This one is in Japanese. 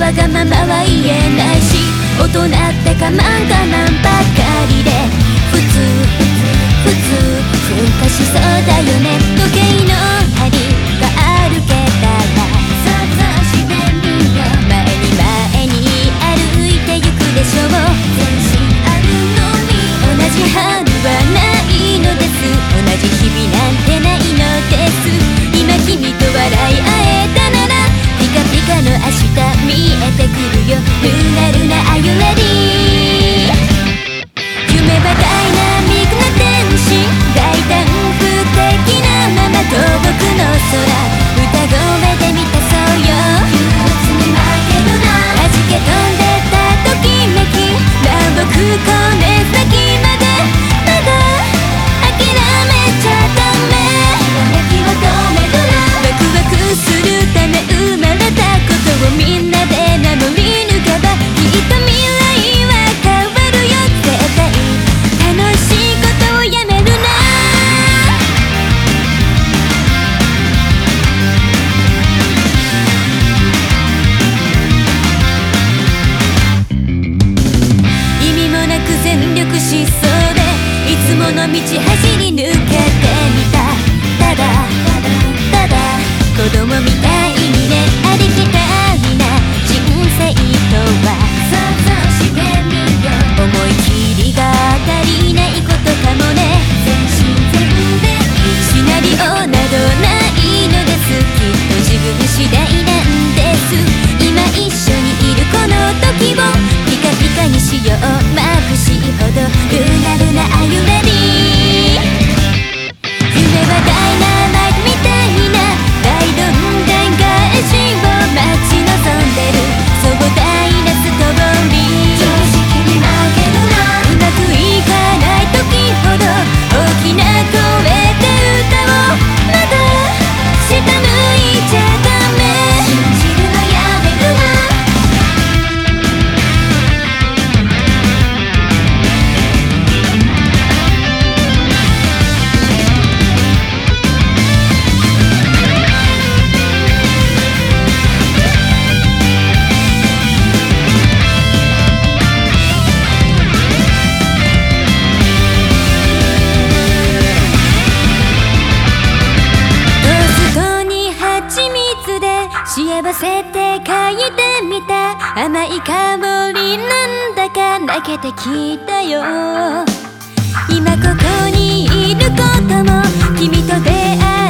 わがままは言えないし、大人って我慢ばかりで普通噴火しそうだよね。時計の針が歩けたら想像してみよう。前に歩いてゆくでしょう。全身あるのに同じ春はないのです。同じ日々なんてないのです。今君と笑い合えたならピカピカの明日見えてくるよ。ルナルナ Are you ready？ 夢はダイナミックな天使、大胆不敵なまま遠くの空、歌声で満たそうよ。憂鬱に負けるな、弾け飛んでたときめき、南北こね先までまだ諦めちゃダメ。ひらめきを止めるな、ワクワクするため生まれたことをみんなで守り抜けばきっと未来は変わるよ。絶対楽しいことをやめるな。意味もなく全力疾走でいつもの道走り抜けてみた。ただ子供みたいにね、ありきたりな人生とは想像してみよう。思い切りが足りないことかもね。全身全霊シナリオなどないのです。きっと自分次第なんです。今一緒にいるこの時をピカピカにしよう。眩しいほどルナルナ Are you ready？ 夢はダイナマイトみたいな大どんでん返しを待ち望んでる。壮大なストーリー、常識に負けるな。うまくいかない時ほど大きな声で歌おう。まだ下向いちゃダメ、信じるのやめるな。幸せって書いてみた。甘い香りなんだか泣けてきたよ。今ここにいることも君と出会